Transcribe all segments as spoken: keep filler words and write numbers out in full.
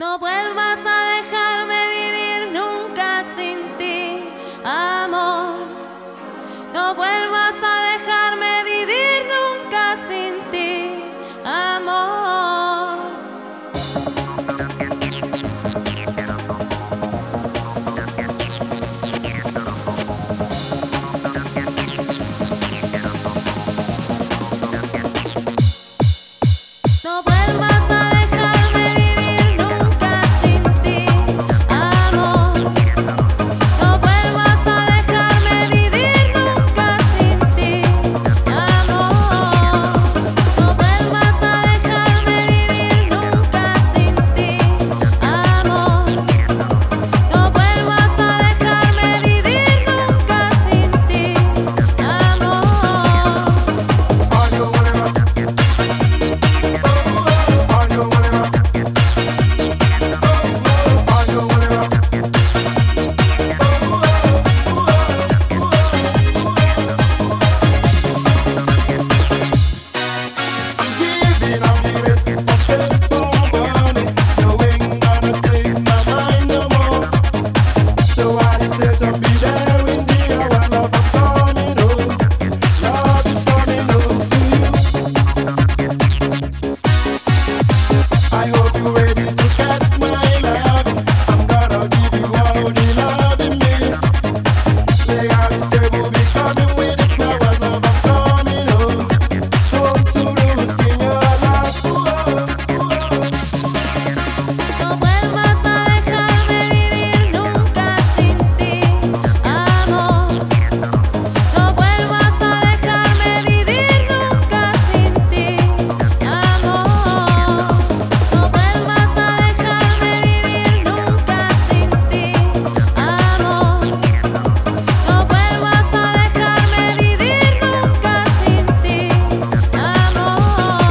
No vuelvas a dejarme vivir nunca sin ti, amor. No vuelvas a dejarme vivir nunca sin ti, amor. No vuelvas a dejarme vivir nunca sin ti, amor. No vuelvas a dejarme vivir nunca sin ti, amor. No vuelvas a dejarme vivir nunca sin ti, amor. No vuelvas a dejarme vivir nunca sin ti, amor. No vuelvas a dejarme vivir nunca sin ti, amor. No vuelvas a dejarme vivir nunca sin ti, amor. No vuelvas a dejarme vivir nunca sin ti, amor. No vuelvas a dejarme vivir nunca sin ti, amor.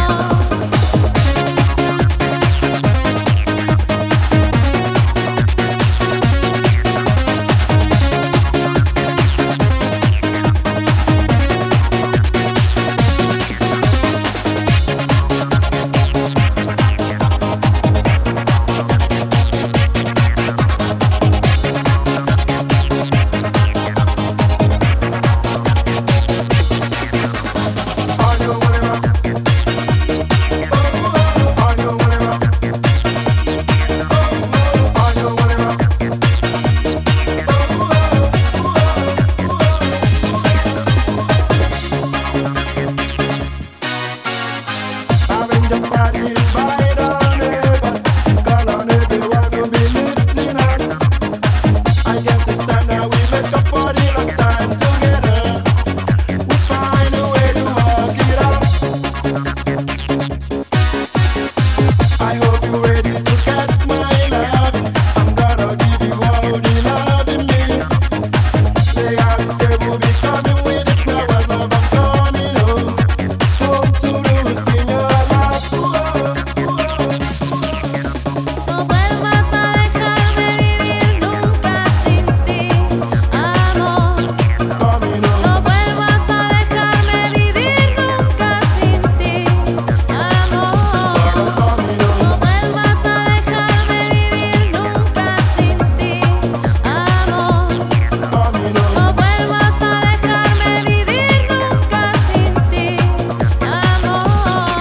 No vuelvas a dejarme vivir nunca sin ti, amor. No vuelvas a dejarme vivir nunca sin ti, amor. No vuelvas a dejarme vivir nunca sin ti, amor. No vuelvas a dejarme vivir nunca sin ti, amor.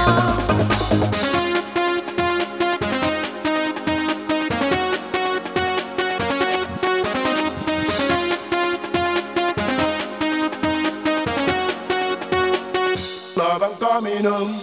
Love, I'm coming home.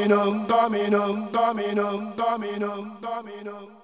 dominum, dominum, dominum, dominum, dominum.